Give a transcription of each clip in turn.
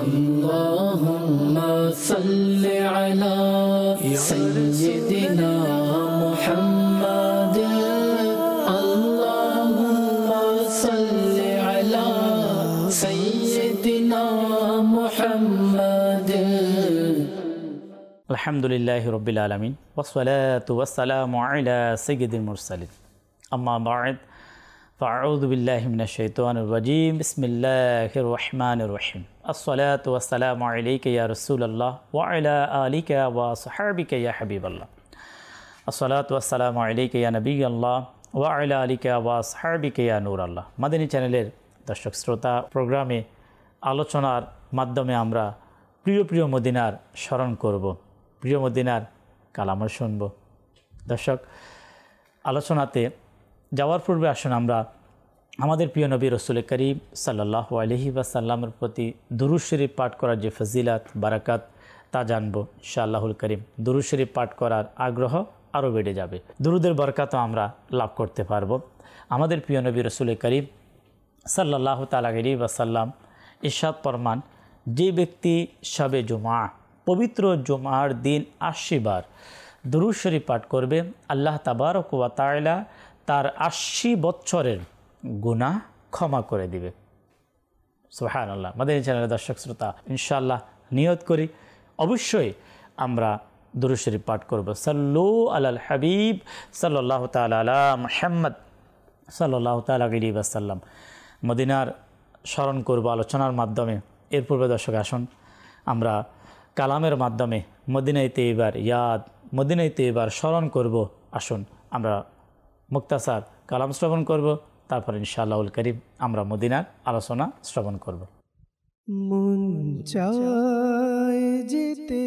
আল্লাহুম্মা সাল্লি আলা সাইয়্যিদিনা মুহাম্মাদ আল্লাহুম্মা সাল্লি আলা সাইয়্যিদিনা মুহাম্মাদ। আলহামদুলিল্লাহি রাব্বিল আলামিন ওয়াসসালাতু ওয়াসসালামু আলা সাইয়্যিদিল মুরসালিন আম্মা বা'দ ফাআউযু বিল্লাহি মিনাশ শাইতানির রাজীম বিসমিল্লাহির রহমানির রহিম আসসালাতু ওয়াসসালামু আলাইকা ইয়া রাসূলুল্লাহ ওয়া আলা আলিকা ওয়া সাহবিকা ইয়া হাবিবাল্লাহ আসসালাতু ওয়াসসালামু আলাইকা ইয়া নবিয়াল্লাহ ওয়া আলা আলিকা ওয়া সাহবিকা ইয়া নূরাল্লাহ। মাদানী চ্যানেলের দর্শক শ্রোতা, প্রোগ্রামে আলোচনার মাধ্যমে আমরা প্রিয় মদিনার স্মরণ করব, প্রিয় মদিনার কালামও শুনব। দর্শক, আলোচনাতে যাওয়ার পূর্বে আসুন আমরা আমাদের প্রিয় নবী রসুল করিম সাল্লাল্লাহু আলাইহি ওয়াসাল্লামের প্রতি দুরূদ শরীফ পাঠ করার যে ফজিলাত বারাকাত তা জানব ইনশাআল্লাহুল করিম। দুরূদ শরীফ পাঠ করার আগ্রহ আরও বেড়ে যাবে, দুরূদের বরকতও আমরা লাভ করতে পারব। আমাদের প্রিয় নবী রসুল করিম সাল্লাল্লাহু তাআলা আলাইহি ওয়াসাল্লাম ইরশাদ ফরমান, যে ব্যক্তি শবে জুমা পবিত্র জুমার দিন ৮০ বার দুরূদ শরীফ পাঠ করবে, আল্লাহ তাবারক ওয়া তাআলা তার ৮০ বছরের গুনাহ ক্ষমা করে দিবে। সুবহানাল্লাহ। মাদানী চ্যানেলের দর্শক শ্রোতা, ইনশাআল্লাহ নিয়ত করি অবশ্যই আমরা দুরূদ শরীফ পাঠ করব। সাল্লু আলাল হাবিব সাল্লাল্লাহু তাআলা আলা মুহাম্মদ সাল্লাল্লাহু তাআলা আলাইহি ওয়াসাল্লাম। মদিনার স্মরণ করব আলোচনার মাধ্যমে। এর পূর্বে দর্শক আসুন আমরা কালামের মাধ্যমে মদিনাইতে এবার ইয়াদ, মদিনাইতে এবার স্মরণ করব। আসুন আমরা মুক্তাসার কালাম শ্রবণ করব, তারপর ইনশাআল্লাহুল করিম আমরা মদিনার আলোচনা শ্রবণ করব। মন চায় যেতে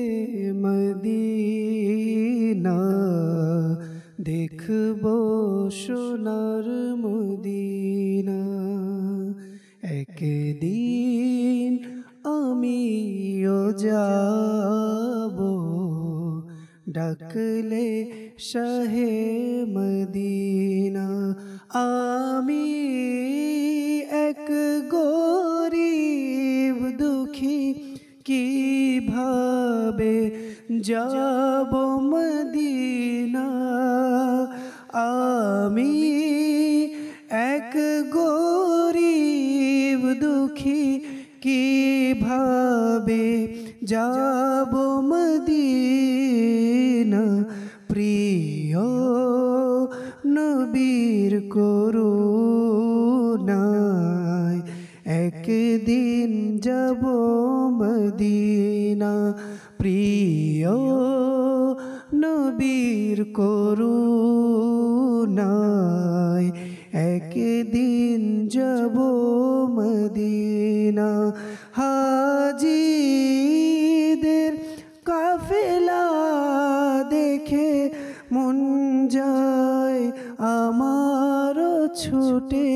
মদিনা, দেখব সোনার মদিনা। একদিন আমিও যাব, ডাকলে শাহে মদিনা। আমি এক গরিব দুঃখী, কিভাবে যাব মদিনা। আমি এক গরিব দুঃখী, কিভাবে যাব মদিনা। প্রিয় নবীর করুণায় একদিন যাব মদিনা। প্রিয় নবীর করুণায় একদিন যাব মদিনা। হাজিদের কাফেলা দেখে মন যায় আমারও ছুটে।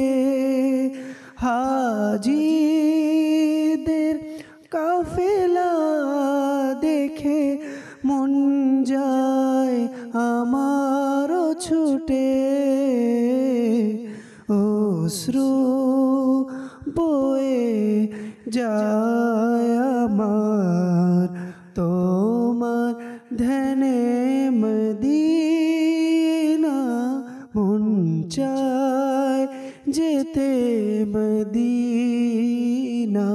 হাজিদের কাফেলা দেখে মন যায় আমারও ছুটে। অশ্রু বয়ে যায় আমার তোমার ধ্যানে মদিনা। মন চায় যেতে মদিনা,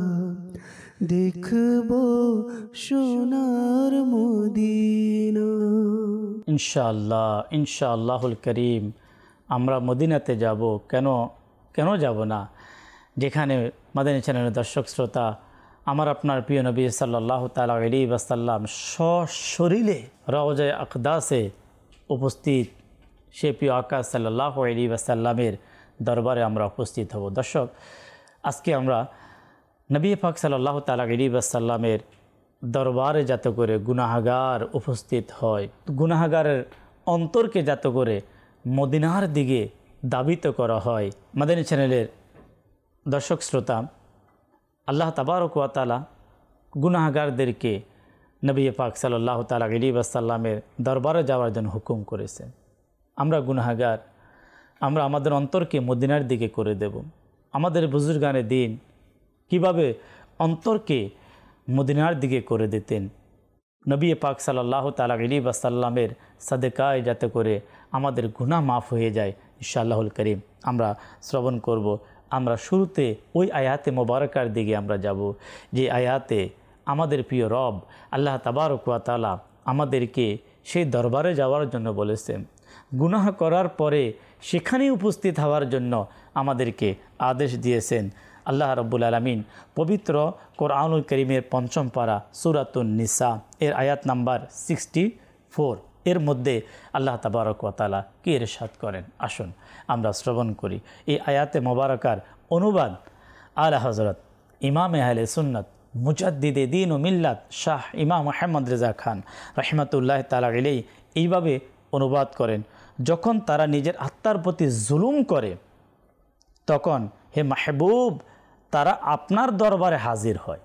দেখব সোনার মদিনা। ইনশাআল্লাহুল করিম আমরা মদিনাতে যাব। কেন যাব না, যেখানে মাদানী চ্যানেলের দর্শক শ্রোতা আমার আপনার প্রিয় নবী সাল্লাল্লাহু তাআলা আলাইহি ওয়াসাল্লাম সশরীরে রওজায়ে আকদাসে উপস্থিত, সে প্রিয় আকা সাল্লাল্লাহু আলাইহি ওয়াসাল্লামের দরবারে আমরা উপস্থিত হব। দর্শক, আজকে আমরা নবী পাক সাল্লাল্লাহু তাআলা আলাইহি ওয়াসাল্লামের দরবারে যাতে করে গুনাহগার উপস্থিত হয়, গুনাহগারের অন্তরকে যাতে করে মদিনার দিকে দাবিত করা হয়। মাদানী চ্যানেলের দর্শক শ্রোতা, আল্লাহ তাবারক ওয়া তাআলা গুনাহগারদেরকে নবী পাক সাল্লাল্লাহু তাআলা আলাইহি ওয়াসাল্লামের দরবারে যাওয়ার জন্য হুকুম করেছেন। আমরা গুনাহগার, আমরা আমাদের অন্তরকে মদিনার দিকে করে দেব। আমাদের বুজুর্গানে দিন কিভাবে অন্তরকে মদিনার দিকে করে দিতেন। নবী পাক সাল্লাল্লাহু তাআলা আলাইহি ওয়াসাল্লামের সাদকায় যাতে করে আমাদের গুনাহ মাফ হয়ে যায় ইনশাআল্লাহুল করিম আমরা শ্রবণ করব। আমরা শুরুতে ওই আয়াতে মোবারকার দিকে আমরা যাব, যে আয়াতে আমাদের প্রিয় রব আল্লাহ তাবারক ওয়া তাআলা আমাদেরকে সেই দরবারে যাওয়ার জন্য বলেছেন, গুনাহ করার পরে সেখানে উপস্থিত হওয়ার জন্য আমাদেরকে আদেশ দিয়েছেন। আল্লাহ রাব্বুল আলামিন পবিত্র কোরআনুল কারীমের ৫ম পারা সূরাতুন নিসা এর আয়াত নাম্বার 64 এর মধ্যে আল্লাহ তাবারক ওয়া তাআলা কি ইরশাদ করেন, আসুন আমরা শ্রবণ করি। এই আয়াতে মোবারকার অনুবাদ আলা হযরত ইমাম আহলে সুন্নাত মুজাদ্দিদে দ্বীন ও মিল্লাত শাহ ইমাম মুহাম্মদ রেজা খান রাহমাতুল্লাহ তাআলা আলাইহি এইভাবে অনুবাদ করেন, যখন তারা নিজের আত্মার প্রতি জুলুম করে তখন হে মাহবুব তারা আপনার দরবারে হাজির হয়,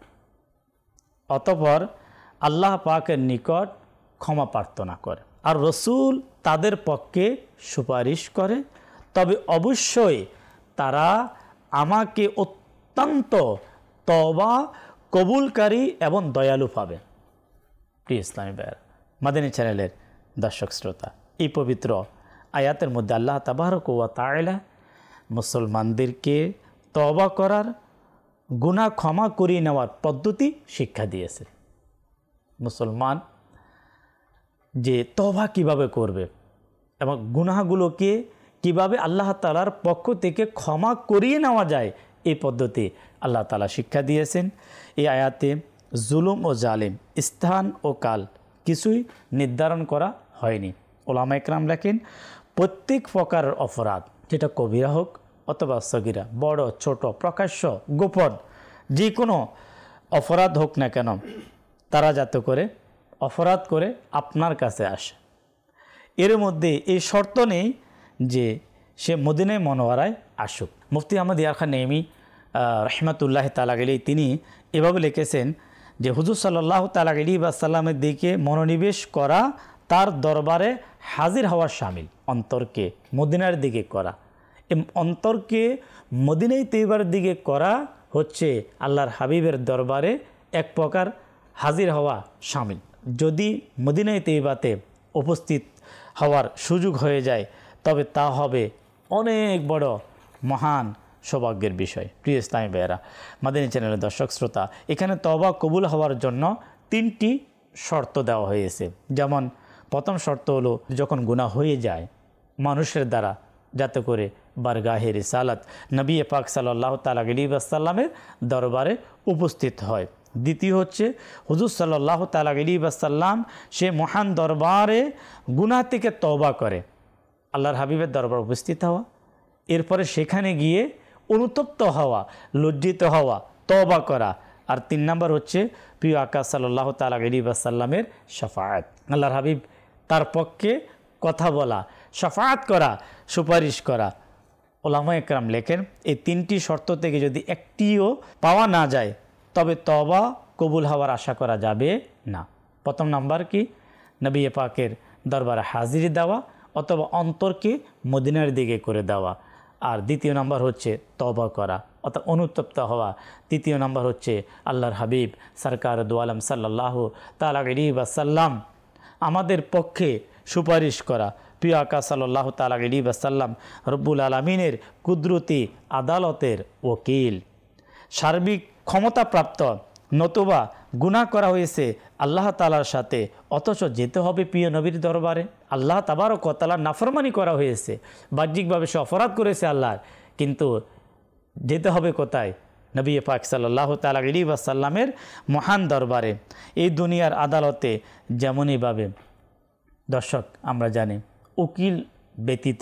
অতঃপর আল্লাহ পাকের নিকট ক্ষমা প্রার্থনা করে আর রসুল তাদের পক্ষে সুপারিশ করে, তবে অবশ্যই তারা আমাকে অত্যন্ত তওবা কবুলকারী এবং দয়ালু পাবে। প্রিয় ইসলামী ভাইয়েরা, মাদানী চ্যানেলের দর্শক শ্রোতা, এই পবিত্র আয়াতের মধ্যে আল্লাহ তাবারক ওয়া তাআলা মুসলমানদেরকে তওবা করার, গুনাহ ক্ষমা করিয়ে নেওয়ার পদ্ধতি শিক্ষা দিয়েছে। মুসলমান যে তওবা কিভাবে করবে এবং গুনাহগুলোকে কিভাবে আল্লাহ তাআলার পক্ষ থেকে ক্ষমা করিয়ে নেওয়া যায়, এই পদ্ধতি আল্লাহ তাআলা শিক্ষা দিয়েছেন। এই আয়াতে জুলুম ও জালিম, স্থান ও কাল কিছুই নির্ধারণ করা হয়নি। ওলামা ইকরাম লেখেন, প্রত্যেক প্রকারের অপরাধ, যেটা কবিরা হোক অথবা সগীরা, বড় ছোট, প্রকাশ্য গোপন, যে কোনো অপরাধ হোক না কেন, তারা যাতে করে অপরাধ করে আপনার কাছে আসে। এর মধ্যে এই শর্ত নেই যে সে মদিনায় মনোয়ারায় আসুক। মুফতি আহমদ ইয়ার খান নেমি রহমাতুল্লাহ তাআলা আলাইহি তিনি এভাবে লিখেছেন যে হুজুর সাল্লাল্লাহু তাআলা আলাইহি ওয়াসাল্লামের দিকে মনোনিবেশ করা তার দরবারে হাজির হওয়া শামিল। অন্তরকে মদিনার দিকে করা, অন্তরকে মদিনায় তৈবার দিকে করা হচ্ছে আল্লাহর হাবিবের দরবারে এক প্রকার হাজির হওয়া শামিল। যদি মদিনায় তৈবাতে উপস্থিত হওয়ার সুযোগ হয়ে যায় তবে তা হবে অনেক বড় মহান সৌভাগ্যের বিষয়। প্রিয় ইসলামী ভাইয়েরা, মাদানী চ্যানেলের দর্শক শ্রোতা, এখানে তওবা কবুল হওয়ার জন্য 3টি শর্ত দেওয়া হয়েছে। যেমন প্রথম শর্ত হলো, যখন গুনাহ হয়ে যায় মানুষের দ্বারা যাতে করে বারগাহে রিসালাত নবী পাক সাল্লাল্লাহু তাআলা আলাইহি ওয়াসাল্লামের দরবারে উপস্থিত হয়। দ্বিতীয় হচ্ছে হুজুর সাল্লাল্লাহু তাআলা আলাইহি ওয়াসাল্লাম সে মহান দরবারে গুনাহ থেকে তওবা করে আল্লাহর হাবিবের দরবারে উপস্থিত হওয়া, এরপরে সেখানে গিয়ে অনুতপ্ত হওয়া, লজ্জিত হওয়া, তওবা করা। আর 3 নম্বর হচ্ছে প্রিয় আকা সাল্লাল্লাহু তাআলা আলাইহি ওয়াসাল্লামের শাফাআত, আল্লাহর হাবিব তার পক্ষে কথা বলা, শাফাআত করা, সুপারিশ করা। ওলামা একরাম লেখেন, এই 3টি শর্ত থেকে যদি একটিও পাওয়া না যায় তবে তওবা কবুল হওয়ার আশা করা যাবে না। প্রথম নাম্বার কি? নবী পাকের দরবারে হাজিরি দেওয়া অথবা অন্তরকে মদিনার দিকে করে দেওয়া। আর দ্বিতীয় নাম্বার হচ্ছে তওবা করা অর্থাৎ অনুতপ্ত হওয়া। তৃতীয় নাম্বার হচ্ছে আল্লাহর হাবিব সরকার দু আলম সাল্লাল্লাহু তাআলা আলাইহি ওয়াসাল্লাম আমাদের পক্ষে সুপারিশ করা। প্রিয় আকা সাল্লাল্লাহু তাআলা আলাইহি ওয়াসাল্লাম রব্বুল আলামিনের কুদরতি আদালতের ওকিল, সার্বিক ক্ষমতাপ্রাপ্ত, নতুবা গুনাহ করা হয়েছে আল্লাহ তাআলার সাথে, অথচ যেতে হবে প্রিয় নবীর দরবারে। আল্লাহ তাবারক ওয়া তাআলার নাফরমানি করা হয়েছে, বাহ্যিকভাবে সে অপরাধ করেছে আল্লাহর, কিন্তু যেতে হবে কোথায়? নবী পাক সাল্লাল্লাহু তাআলা আলাইহি ওয়াসাল্লামের মহান দরবারে। এই দুনিয়ার আদালতে যেমনইভাবে দর্শক আমরা জানি উকিল ব্যতীত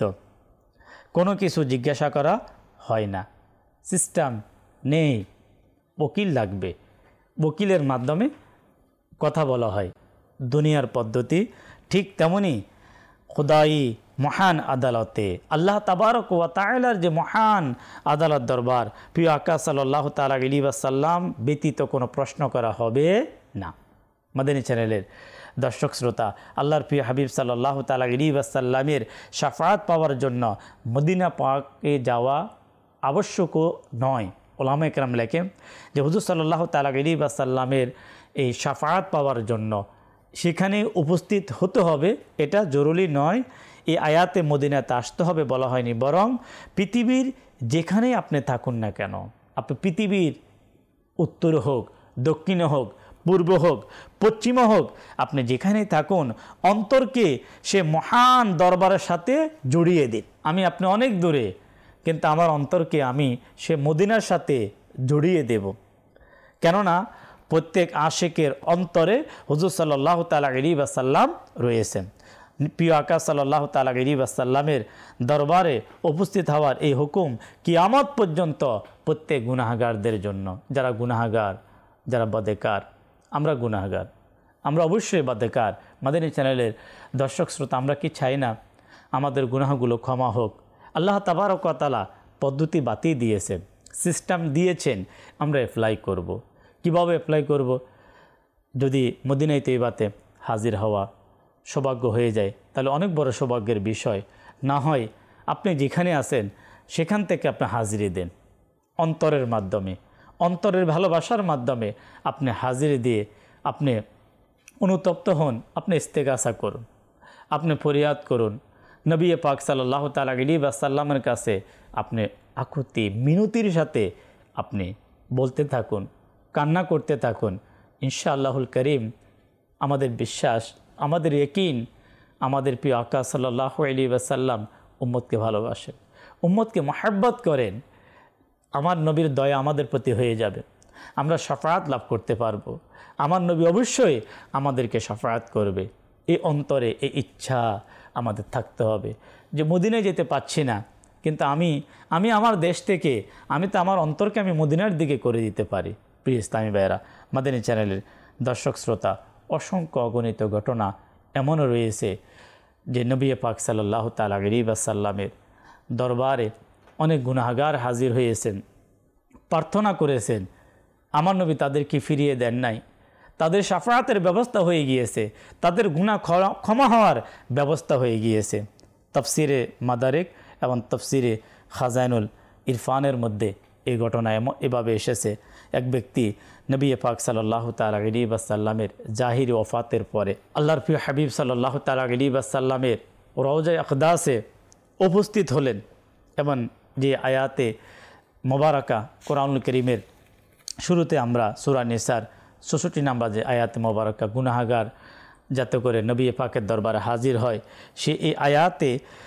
কোনো কিছু জিজ্ঞাসা করা হয় না, সিস্টেম নেই, উকিল লাগবে, উকিলের মাধ্যমে কথা বলা হয়। দুনিয়ার পদ্ধতি ঠিক তেমনি খুদাই মহান আদালতে আল্লাহ তাবারক ওয়া তাআলার যে মহান আদালত দরবার, প্রিয় আকা সাল্লাল্লাহু তাআলা আলাইহি ওয়াসাল্লাম ব্যতীত কোনো প্রশ্ন করা হবে না। মাদানী চ্যানেলের দর্শক শ্রোতা, আল্লাহর প্রিয় হাবিব সাল্লাল্লাহু তাআলা আলাইহি ওয়াসাল্লামের শাফাআত পাওয়ার জন্য মদিনা পাকে যাওয়া আবশ্যকও নয়, ওলামা একরাম লেখেন যে হুজুর সাল্লাল্লাহু তাআলা আলাইহি ওয়াসাল্লামের এই শাফাআত পাওয়ার জন্য সেখানে উপস্থিত হতে হবে, এটা জরুরি নয়। এই আয়াতে মদিনাতে আসতে হবে বলা হয়নি, বরং পৃথিবীর যেখানেই আপনি থাকুন না কেন, আপনি পৃথিবীর উত্তর হোক, দক্ষিণে হোক, পূর্ব হোক, পশ্চিম হোক, আপনি যেখানেই থাকুন অন্তরকে সে মহান দরবারের সাথে জড়িয়ে দিন। আমি আপনি অনেক দূরে, কিন্তু আমার অন্তরকে আমি সে মদিনার সাথে জড়িয়ে দেব। কেননা প্রত্যেক আশিকের অন্তরে হুজুর সাল্লাল্লাহু তাআলা আলাইহি ওয়াসাল্লাম রয়েছেন। প্রিয় আকা সাল্লাল্লাহু তাআলা আলাইহি ওয়াসাল্লামের দরবারে উপস্থিত হওয়ার এই হুকুম কিয়ামত পর্যন্ত প্রত্যেক গুনাহগারদের জন্য। যারা গুনাহগার, যারা বদেকার, আমরা গুনাহগার, আমরা অবশ্যই বদেকার। মাদানী চ্যানেলের দর্শক শ্রোতা, আমরা কি চাই না আমাদের গুনাহগুলো ক্ষমা হোক? আল্লাহ তাবারক ওয়া তাআলা পদ্ধতি বাতিয়ে দিয়েছেন, সিস্টেম দিয়েছেন, আমরা অ্যাপ্লাই করব। কিভাবে অ্যাপ্লাই করব? যদি মদিনায়ে তৈবাতে হাজির হওয়া সৌভাগ্য হয়ে যায় তাহলে অনেক বড় সৌভাগ্যের বিষয়। না হয় আপনি যেখানে আছেন সেখান থেকে আপনি হাজিরি দেন, অন্তরের মাধ্যমে, অন্তরের ভালোবাসার মাধ্যমে আপনি হাজিরি দিয়ে আপনি অনুতপ্ত হন, আপনি ইস্তেগাসা করুন, আপনি ফরিয়াদ করুন। নবী পাক সাল্লাল্লাহু তাআলা আলাইহি ওয়াসাল্লামের কাছে আপনি আকুতি মিনতির সাথে আপনি বলতে থাকুন, কান্না করতে থাকুন। ইনশাআল্লাহুল করিম, আমাদের বিশ্বাস, আমাদের ইয়াকিন, আমাদের প্রিয় আকা সাল্লাল্লাহু আলাইহি ওয়াসাল্লাম উম্মতকে ভালোবাসেন, উম্মতকে মহব্বত করেন। আমার নবীর দয়া আমাদের প্রতি হয়ে যাবে, আমরা শাফাআত লাভ করতে পারবো। আমার নবী অবশ্যই আমাদেরকে শাফাআত করবে। এই অন্তরে এই ইচ্ছা আমাদের থাকতে হবে যে মদিনায় যেতে পারছি না, কিন্তু আমি আমার দেশ থেকে আমি তো আমার অন্তরকে আমি মদিনার দিকে করে দিতে পারি। প্রিয় ইসলামী ভাইয়েরা, মাদানী চ্যানেলের দর্শক শ্রোতা, অসংখ্য অগণিত ঘটনা এমনও রয়েছে যে নবী পাক সাল্লাল্লাহু তাআলা আলাইহি ওয়াসাল্লামের দরবারে অনেক গুনাহগার হাজির হয়েছেন, প্রার্থনা করেছেন, আমার নবী তাদেরকে ফিরিয়ে দেন নাই। তাদের শাফাআতের ব্যবস্থা হয়ে গিয়েছে, তাদের গুনাহ ক্ষমা হওয়ার ব্যবস্থা হয়ে গিয়েছে। তাফসিরে মাদারিক এবং তাফসিরে খাজাইনুল ইরফানের মধ্যে এই ঘটনা এভাবে এসেছে। এক ব্যক্তি নবী পাক সাল্লাল্লাহু তাআলা আলাইহি ওয়াসাল্লামের জাহিরি ওফাতের পরে আল্লাহর প্রিয় হাবিব সাল্লাল্লাহু তাআলা আলাইহি ওয়াসাল্লামের রওজায়ে আকদাসে উপস্থিত হলেন এবং যে আয়াতে মোবারকা কোরআনুল কারীমের শুরুতে আমরা সূরা নিসার ৬৬ নম্বর যে আয়াতে মোবারকা গুনাহগার যাতে করে নবী পাকের দরবারে হাজির হয়, সে এই আয়াতে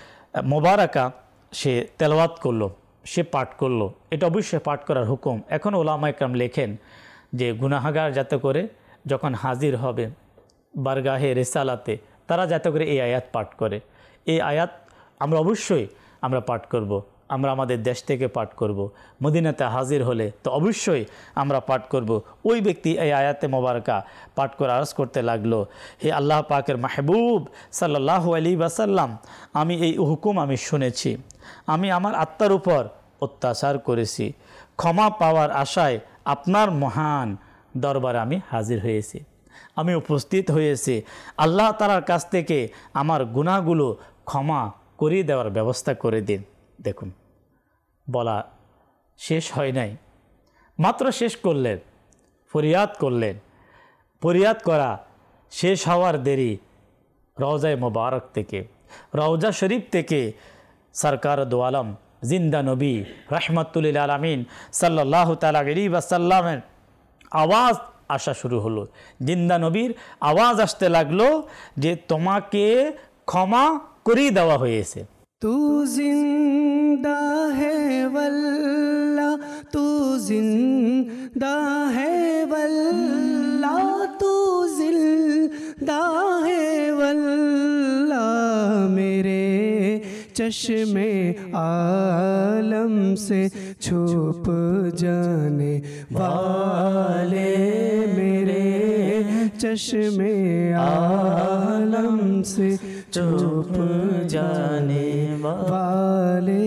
মোবারকা সে তেলাওয়াত করলো, সে পাঠ করলো। এটা অবশ্যই পাঠ করার হুকুম। এখন ওলামা ইকরাম লেখেন যে গুনাহগার যাতে করে যখন হাজির হবে বারগাহে রিসালাতে, তারা যাতে করে এই আয়াত পাঠ করে। এই আয়াত আমরা অবশ্যই আমরা পাঠ করব, আমরা আমাদের দেশ থেকে পাঠ করব। মদিনাতে হাজির হলে তো অবশ্যই আমরা পাঠ করব। ওই ব্যক্তি এই আয়াতে মোবারকা পাঠ করে আরজ করতে লাগলো, হে আল্লাহ পাকের মাহবুব সাল্লাল্লাহু আলাইহি ওয়াসাল্লাম, আমি এই হুকুম আমি শুনেছি, আমি আমার আত্মার উপর অত্যাচার করেছি, ক্ষমা পাওয়ার আশায় আপনার মহান দরবারে আমি হাজির হয়েছি, আমি উপস্থিত হয়েছি। আল্লাহ তাআলার কাছ থেকে আমার গুনাহগুলো ক্ষমা করিয়ে দেওয়ার ব্যবস্থা করে দিন। দেখুন, বলা শেষ হয় নাই, মাত্র শেষ করলেন, ফরিয়াদ করলেন। ফরিয়াদ করা শেষ হওয়ার দেরি রওজায়ে মোবারক থেকে, রওজা শরীফ থেকে সরকার দো আলম জিন্দা নবী রাহমাতুল লিল আলামিন সাল্লাল্লাহু তাআলা আলাইহি ওয়াসাল্লামের আওয়াজ আসা শুরু হলো। জিন্দা নবীর আওয়াজ আসতে লাগলো যে তোমাকে ক্ষমা করিয়ে দেওয়া হয়েছে। तू जिंदा है वल्ला, तू जिंदा है वल्ला, तू जिंदा है वल्ला, मेरे चश्मे आलम से छुप जाने वाले, मेरे चश्मे आलम से छुप जाने वाले।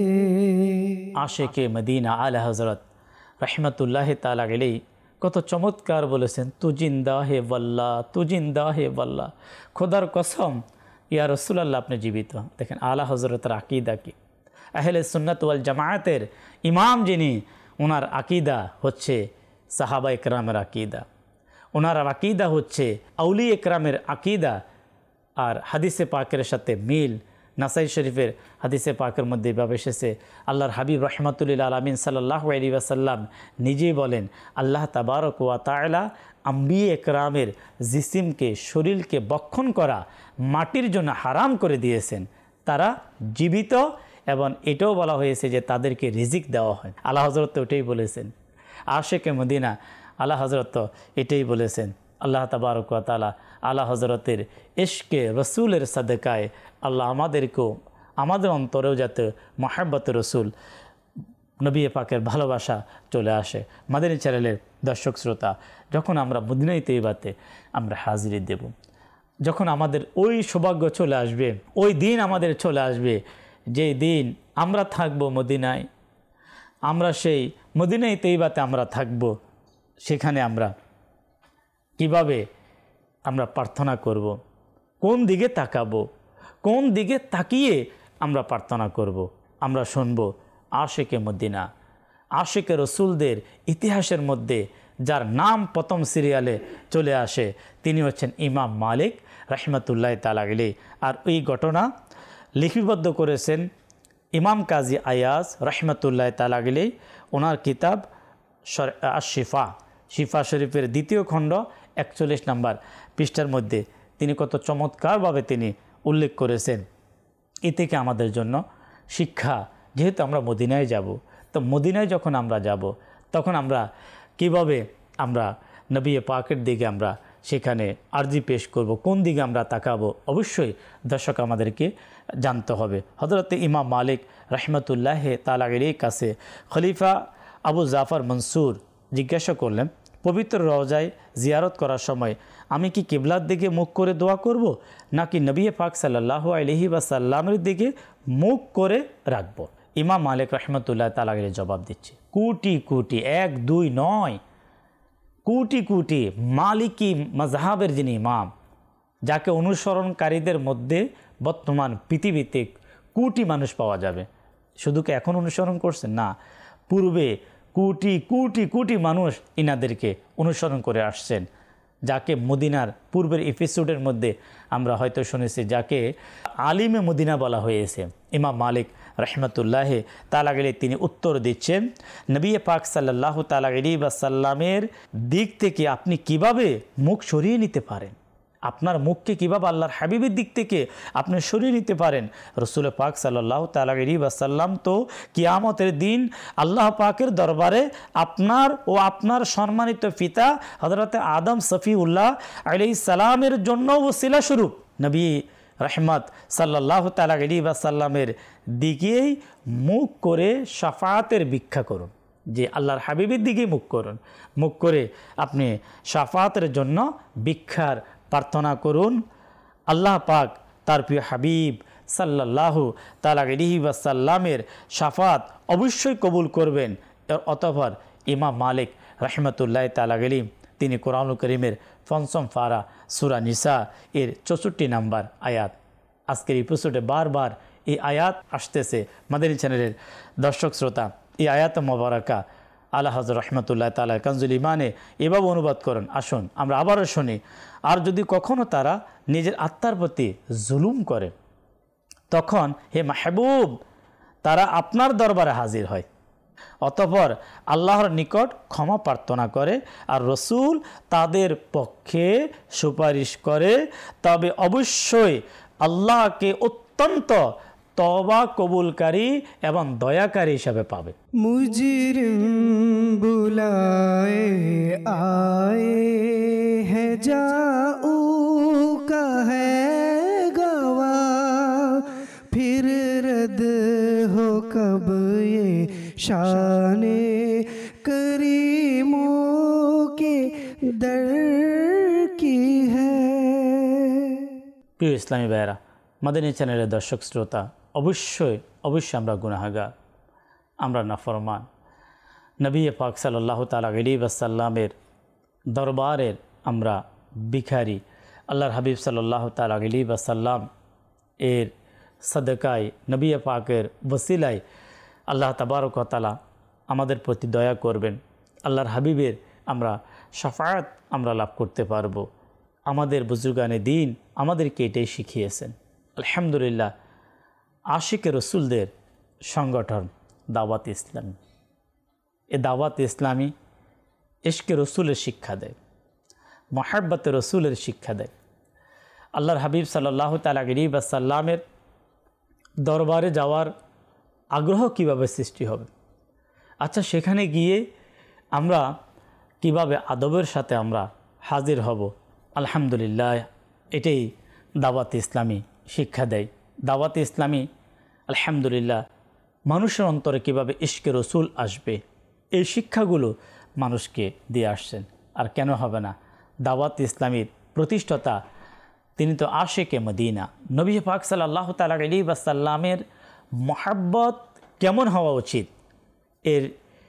আশেকে মদিনা আলা হযরত রাহমাতুল্লাহি তাআলা আলাইহি কত চমৎকার বলেছেন, তু জিন্দা হে ওয়াল্লাহ, তু জিন্দা হে ওয়াল্লাহ, খোদার কসম ইয়া রাসূলুল্লাহ আপনি জীবিত। দেখেন আলা হযরতের আকীদা কি, আহলে সুন্নাত ওয়াল জামায়াতের ইমাম যিনি, ওনার আকিদা হচ্ছে সাহাবা একরামের আকিদা, ওনার আকিদা হচ্ছে আউলি একরামের আকিদা। আর হাদিসে পাকের সাথে মিল, নাসাই শরীফের হাদিসে পাকের মধ্যে এভাবে এসেছে, আল্লাহর হাবিব রহমাতুল্লিল আলামিন সাল্লাল্লাহু আলাইহি ওয়াসাল্লাম নিজেই বলেন, আল্লাহ তাবারক ওয়া তাআলা আম্বিয়া একরামের জিসিমকে, শরীরকে বক্ষণ করা মাটির জন্য হারাম করে দিয়েছেন। তারা জীবিত, এবং এটাও বলা হয়েছে যে তাদেরকে রিজিক দেওয়া হয়। আলা হযরত তো এটাই বলেছেন। আশিকে মদিনা আলা হযরত তো এটাই বলেছেন। আল্লাহ তাবারক ওয়া তাআলা আলা হযরতের ইশকে রসুলের সাদকায় আল্লাহ আমাদেরকেও, আমাদের অন্তরেও যাতে মহব্বতে রসুল, নবী পাকের ভালোবাসা চলে আসে। মাদানী চ্যানেলের দর্শক শ্রোতা, যখন আমরা মদিনায়ে তৈয়বাতে আমরা হাজিরি দেব, যখন আমাদের ওই সৌভাগ্য চলে আসবে, ওই দিন আমাদের চলে আসবে, যেই দিন আমরা থাকব মদিনায়, আমরা সেই মদিনায়ে তৈয়বাতে আমরা থাকব, সেখানে আমরা কিভাবে আমরা প্রার্থনা করব, কোন দিকে তাকাবো, কোন দিকে তাকিয়ে আমরা প্রার্থনা করব, আমরা শুনব আশিকে মদিনা, আশিকে রসুলদের ইতিহাসের মধ্যে যার নাম প্রথম সিরিয়ালে চলে আসে তিনি হচ্ছেন ইমাম মালিক রাহমাতুল্লাহি তাআলা আলাইহি। আর এই ঘটনা লিপিবদ্ধ করেছেন ইমাম কাজী আয়াজ রাহমাতুল্লাহি তাআলা আলাইহি। ওনার কিতাব আশ-শিফা, শিফা শরীফের 2য় খণ্ড 41 নম্বর পৃষ্ঠার মধ্যে তিনি কত চমৎকারভাবে তিনি উল্লেখ করেছেন। এ থেকে আমাদের জন্য শিক্ষা, যেহেতু আমরা মদিনায় যাব, তো মদিনায় যখন আমরা যাব তখন আমরা কিভাবে আমরা নবী পাকের দিকে আমরা সেখানে আরজি পেশ করব, কোন দিকে আমরা তাকাবো, অবশ্যই দর্শক আমাদেরকে জানতে হবে। হযরত ইমাম মালিক রাহমাতুল্লাহি তাআলা আলাইহির কাছে খলিফা আবু জাফর মনসুর জিজ্ঞাসা করলেন, পবিত্র রওজায় জিয়ারত করার সময় আমি কি কিবলার দিকে মুখ করে দোয়া করব, নাকি নবী পাক সাল্লাল্লাহু আলাইহি ওয়াসাল্লামের দিকে মুখ করে রাখব? ইমাম মালিক রাহমাতুল্লাহি তাআলা আলাইহি জবাব দিচ্ছে, কোটি কোটি, 1 2 নয়, কোটি কোটি মালিকি মাযহাবের যিনি ইমাম, যাকে অনুসরণকারীদের মধ্যে বর্তমান পৃথিবীতে কোটি মানুষ পাওয়া যাবে। শুধু কি এখন অনুসরণ করছেন? না, পূর্বে কোটি কোটি কোটি মানুষ ইনাদেরকে অনুসরণ করে আসছেন, যাকে মদিনার পূর্বের এপিসোডের মধ্যে আমরা হয়তো শুনেছি, যাকে আলিমে মদিনা বলা হয়েছে। ইমাম মালিক রাহমাতুল্লাহি তাআলা আলাইহি তিনি উত্তর দিচ্ছেন, নবী পাক সাল্লাল্লাহু তাআলা আলাইহি ওয়াসাল্লামের দিক থেকে আপনি কিভাবে মুখ সরিয়ে নিতে পারেন, আপনার মুখকে কিভাবে আল্লাহর হাবিবের দিক থেকে আপনি সরিয়ে নিতে পারেন? রসুল পাক সাল্লাল্লাহু তাআলা আলাইহি ওয়াসাল্লাম তো কিয়ামতের দিন আল্লাহ পাকের দরবারে আপনার ও আপনার সম্মানিত পিতা হযরত আদম সফিউল্লাহ আলাইহিস সালামের জন্য ওসিলা স্বরূপ নবী রহমত সাল্লাল্লাহু তাআলা আলাইহি ওয়াসাল্লামের দিকেই মুখ করে শাফাআতের ভিক্ষা করুন, যে আল্লাহর হাবিবের দিকেই মুখ করুন, মুখ করে আপনি শাফাআতের জন্য ভিক্ষার প্রার্থনা করুন। আল্লাহ পাক তার প্রিয় হাবিব সাল্লাল্লাহু তাআলা আলাইহি ওয়াসাল্লামের শাফাত অবশ্যই কবুল করবেন। অতঃপর ইমাম মালিক রাহমাতুল্লাহি তাআলা আলাইহি তিনি কোরআনুল কারীমের ৫ম পারা সূরা নিসা এর ৬৪ নম্বর আয়াত, আজকের এপিসোডে বারবার এই আয়াত আসতেছে। মাদানী চ্যানেলের দর্শক শ্রোতা, এই আয়াত মোবারকা আলা হযরত রাহমাতুল্লাহি তাআলা কানজুল ইমানে এভাবে অনুবাদ করেন। আসুন আমরা আবারও শুনি। আর যদি কখনো তারা নিজের আত্মার প্রতি জুলুম করে, তখন হে মাহবুব তারা আপনার দরবারে হাজির হয়, অতঃপর আল্লাহর নিকট ক্ষমা প্রার্থনা করে আর রসুল তাদের পক্ষে সুপারিশ করে, তবে অবশ্যই আল্লাহকে অত্যন্ত তওবা কবুলকারী এবং দয়াকারী হিসাবে পাবে। মুজরিম বুলায়ে আয়ে হে যাও কাহে গওয়া ফির রদ হো কব ये शाने करीमों के दर की है। প্রিয় ইসলামী ভাইয়েরা, মাদানী চ্যানেলের দর্শক শ্রোতা, অবশ্যই আমরা গুনাহগার, আমরা নাফরমান। নবী পাক সাল্লাল্লাহু তাআলা আলাইহি ওয়াসাল্লামের দরবারের আমরা ভিখারি। আল্লাহর হাবিব সাল্লাল্লাহু তাআলা আলাইহি ওয়াসাল্লাম এর সাদকায়, নবী পাকের ওসিলায় আল্লাহ তাবারক ওয়া তাআলা আমাদের প্রতি দয়া করবেন। আল্লাহর হাবিবের আমরা শাফায়াত আমরা লাভ করতে পারবো। আমাদের বুজুর্গানে দিন আমাদেরকে এটাই শিখিয়েছেন। আলহামদুলিল্লাহ, আশিকে রসুলদের সংগঠন দাওয়াত ইসলামী। এ দাওয়াত ইসলামী ইশকে রসুলের শিক্ষা দেয়, মহাব্বতে রসুলের শিক্ষা দেয়। আল্লাহর হাবিব সাল্লাল্লাহু তাআলা আলাইহি ওয়াসাল্লামের দরবারে যাওয়ার আগ্রহ কিভাবে সৃষ্টি হবে? আচ্ছা, সেখানে গিয়ে আমরা কিভাবে আদবের সাথে আমরা হাজির হব? আলহামদুলিল্লাহ, এটাই দাওয়াত ইসলামী শিক্ষা দেয়। দাওয়াত ইসলামী আলহামদুলিল্লাহ মানুষের অন্তরে কিভাবে ইশকে রসুল আসবে, এই শিক্ষাগুলো মানুষকে দিয়ে আসছেন। আর কেন হবে না? দাওয়াত ইসলামীর প্রতিষ্ঠাতা তিনি তো আশিকে মদিনা। নবী পাক সাল্লাল্লাহু তাআলা আলাইহি ওয়াসাল্লামের মহাব্বত কেমন হওয়া উচিত, এর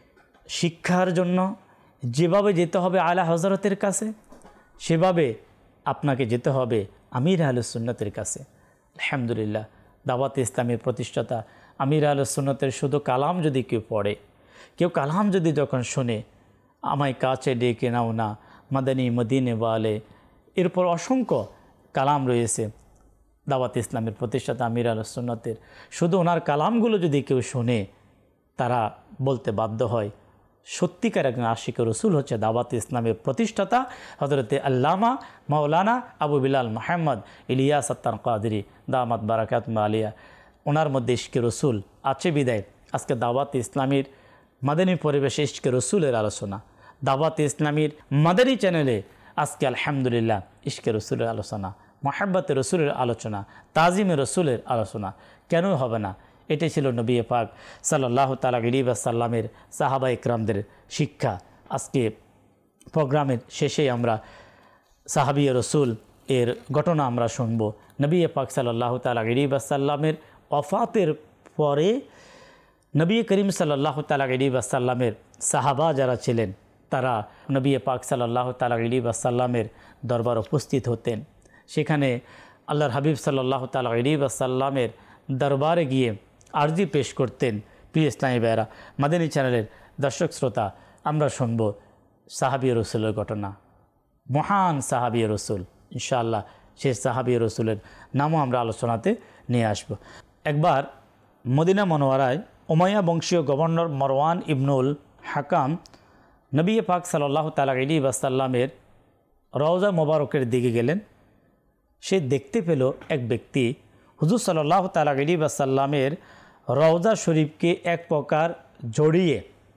শিক্ষার জন্য যেভাবে যেতে হবে আলা হযরতের কাছে, সেভাবে আপনাকে যেতে হবে আমির আহলে সুন্নতের কাছে। আলহামদুলিল্লাহ, দাওয়াত ইসলামের প্রতিষ্ঠাতা আমির আহলে সুন্নতের শুধু কালাম যদি কেউ পড়ে, কেউ কালাম যদি যখন শোনে, আমায় কাছে ডেকে নাও না মাদানী মদিনে ওয়ালে, এরপর অসংখ্য কালাম রয়েছে দাওয়াত ইসলামের প্রতিষ্ঠাতা আমির আহলে সুন্নতের। শুধু ওনার কালামগুলো যদি কেউ শোনে, তারা বলতে বাধ্য হয় সত্যিকার একজন আশিকে রসুল হচ্ছে দাওয়াত ইসলামের প্রতিষ্ঠাতা হযরতে আল্লামা মাওলানা আবু বিলাল মুহাম্মদ ইলিয়াস আত্তার কাদেরী দামাত বারাকাতুহু আলিয়া। ওনার মধ্যে ইশকে রসুল আছে বিদায় আজকে দাওয়াত ইসলামীর মাদানী পরিবেশে ইশকে রসুলের আলোচনা। দাওয়াত ইসলামীর মাদানী চ্যানেলে আজকে আলহামদুলিল্লাহ ইশকে রসুলের আলোচনা, মহাব্বতে রসুলের আলোচনা, তাজিমে রসুলের আলোচনা। কেন হবে না? এটাই ছিল নবী পাক সাল্লাল্লাহু তাআলা আলাইহি ওয়াসাল্লামের সাহাবা ইকরামদের শিক্ষা। আজকে প্রোগ্রামের শেষেই আমরা সাহাবী রসুল এর ঘটনা আমরা শুনব। নবী পাক সাল্লাল্লাহু তাআলা আলাইহি ওয়াসাল্লামের ওফাতের পরে নবী করিম সাল্লাল্লাহু তাআলা আলাইহি ওয়াসাল্লামের সাহাবা যারা ছিলেন, তারা নবী পাক সাল্লাল্লাহু তাআলা আলাইহি ওয়াসাল্লামের দরবার উপস্থিত হতেন। সেখানে আল্লাহর হাবিব সাল্লাল্লাহু তাআলা আলাইহি ওয়াসাল্লামের দরবারে গিয়ে আরজি পেশ করতেন। প্রিয় ইসলামী ভাইয়েরা, মাদানী চ্যানেলের দর্শক শ্রোতা, আমরা শুনব সাহাবী রসুলের ঘটনা। মহান সাহাবী রসুল, ইনশাআল্লাহ সেই সাহাবী রসুলের নামও আমরা আলোচনাতে নিয়ে আসব। একবার মদিনা মনোয়ারায় উমাইয়া বংশীয় গভর্নর মারওয়ান ইবনুল হাকাম নবী পাক সাল্লাল্লাহু তাআলা আলাইহি ওয়াসাল্লামের রওজা মোবারকের দিকে গেলেন। সে দেখতে পেল এক ব্যক্তি হুজুর সাল্লাল্লাহু তাআলা আলাইহি ওয়াসাল্লামের রওজা শরীফকে এক প্রকার জড়িয়ে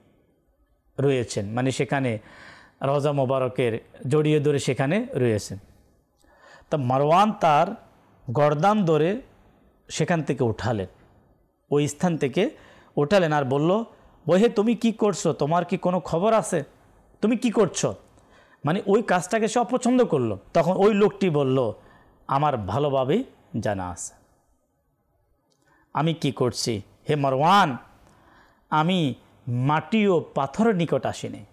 রয়েছেন, মানে সেখানে রওজা মোবারকের জড়িয়ে ধরে সেখানে রয়েছেন। তা মারওয়ান তার গর্দান ধরে সেখান থেকে উঠালেন, ওই স্থান থেকে উঠালেন আর বলল, ওহে তুমি কি করছো? তোমার কি কোনো খবর আছে? তুমি কি করছো? মানে ওই কাজটাকে সে অপছন্দ করলো। তখন ওই লোকটি বলল, আমার ভালোভাবে জানা আছে আমি কি করছি। হে মারওয়ান, আমি মাটি ও পাথরের নিকট আসিনি,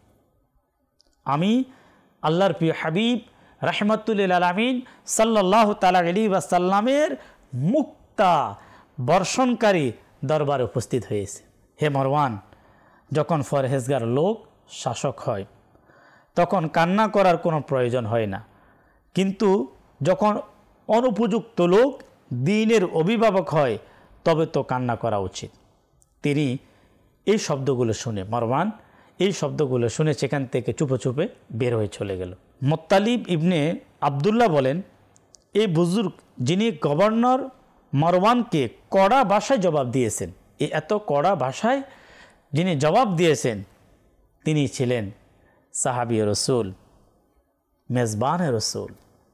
আমি আল্লাহর প্রিয় হাবিব রাহমাতুল আলামিন সাল্লাল্লাহু তাআলা আলাইহি ওয়াসাল্লামের মুক্তা বর্ষণকারী দরবারে উপস্থিত হয়েছে। হে মারওয়ান, যখন ফরহেজগার লোক শাসক হয় তখন কান্না করার কোনো প্রয়োজন হয় না, কিন্তু যখন অনুপযুক্ত লোক দ্বীনের অভিভাবক হয় তবে তো কান্না করা উচিত। তিনি এই শব্দগুলো শুনে, মারওয়ান এই শব্দগুলো শুনে সেখান থেকে চুপে চুপে বের হয়ে চলে গেল। মুত্তালিব ইবনে আবদুল্লাহ বলেন, এই বুজুর্গ যিনি গভর্নর মারওয়ানকে কড়া ভাষায় জবাব দিয়েছেন, এই এত কড়া ভাষায় যিনি জবাব দিয়েছেন তিনি ছিলেন সাহাবী রসুল, মেজবান রসুল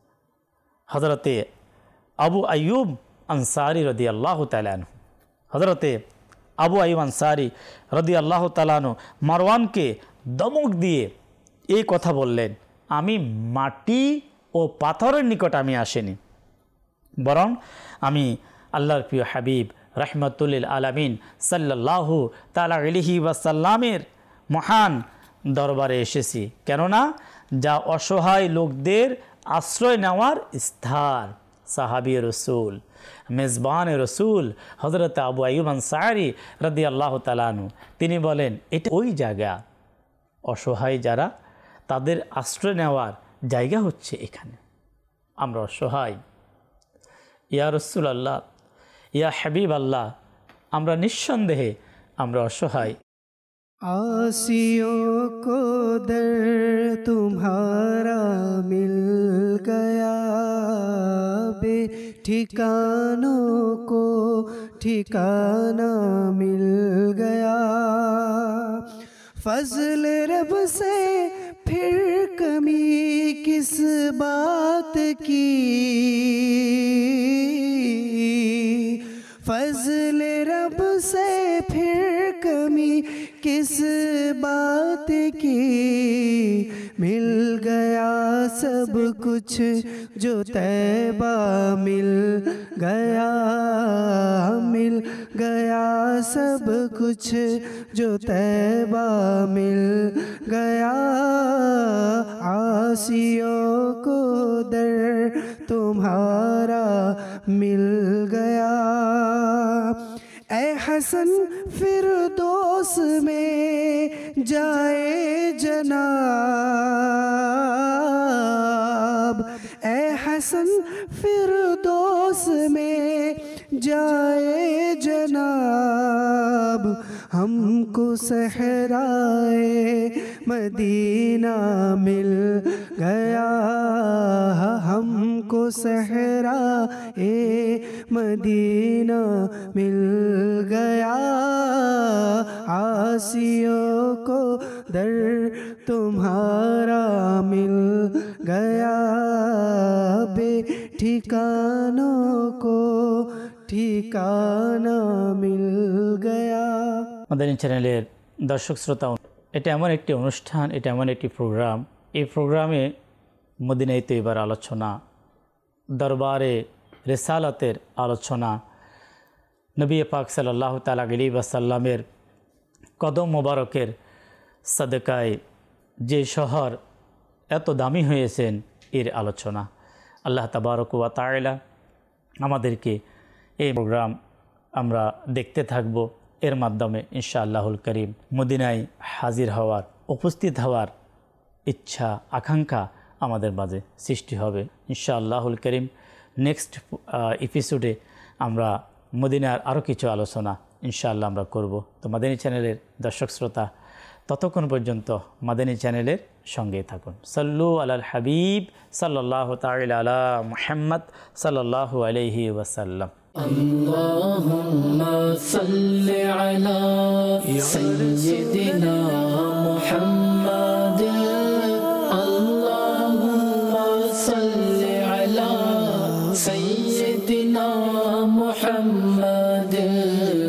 হযরতে আবু আইয়ুব আনসারী রাদিয়াল্লাহু তাআলা আনহু। হযরতে আবু আইয়ুব আনসারী রাদিয়াল্লাহু তাআলা আনহু মারওয়ানকে দমক দিয়ে এই কথা বললেন, আমি মাটি ও পাথরের নিকট আমি আসিনি, বরং আমি আল্লাহর প্রিয় হাবিব রাহমাতুল আলামিন সাল্লাল্লাহু তাআলা আলাইহি ওয়াসাল্লামের মহান দরবারে এসেছি, কেননা যা অসহায় লোকদের আশ্রয় নেওয়ার স্থান, সাহাবী রসুল, মেজবান রসুল হযরত আবু আইয়ুব আনসারী রাদিয়াল্লাহু তাআলা আনহু, তিনি বলেন এটা ওই জায়গা, অসহায় যারা তাদের আশ্রয় নেওয়ার জায়গা হচ্ছে এখানে। আমরা অসহায়, ইয়া রাসূলুল্লাহ, ইয়া হাবিব আল্লাহ, আমরা নিঃসন্দেহে আমরা অসহায়। आसियों को दर तुम्हारा मिल गया, बे ठिकानों को ठिकाना मिल गया। फजल रब से फिर कमी किस बात की, फजल रब से फिर कमी किस बात की। मिल गया सब कुछ जो तैबा मिल गया, मिल गया सब कुछ जो तैबा मिल गया। आसियों को दर तुम्हारा मिल गया। ऐ हसन फिरदौस में जाए जनाब, ऐ हसन फिरदौस में जाए जनाब। हमको सहराए मदीना मिल गया, हमको सहराए मदीना मिल गया। आसियों को दर तुम्हारा मिल गया, बे ठिकानों को ঠিকানা মিল গয়া। মাদানী চ্যানেলের দর্শক শ্রোতা, এটা এমন একটি অনুষ্ঠান, এটা এমন একটি প্রোগ্রাম, এই প্রোগ্রামে মদিনায় তৈবার আলোচনা, দরবারে রিসালাতের আলোচনা, নবী পাক সাল্লাল্লাহু তাআলা আলাইহি ওয়াসাল্লামের কদম মোবারকের সাদকায় যে শহর এত দামি হয়েছেন এর আলোচনা। আল্লাহ তাবারক ওয়া তাআলা আমাদেরকে এই প্রোগ্রাম আমরা দেখতে থাকব, এর মাধ্যমে ইনশাআল্লাহুল করিম মদিনায় হাজির হওয়ার, উপস্থিত হওয়ার ইচ্ছা আকাঙ্ক্ষা আমাদের মাঝে সৃষ্টি হবে ইনশাআল্লাহুল করিম। নেক্সট এপিসোডে আমরা মদিনার আরও কিছু আলোচনা ইনশাআল্লাহ আমরা করব। তো মাদানী চ্যানেলের দর্শক শ্রোতা, ততক্ষণ পর্যন্ত মাদানী চ্যানেলের সঙ্গেই থাকুন। সাল্লু আলাল হাবিব সাল্লাল্লাহু তাআলা আলা মুহাম্মদ সাল্লাল্লাহু আলাইহি ওয়াসাল্লাম। اللهم صل على سيدنا محمد، اللهم صل على سيدنا محمد।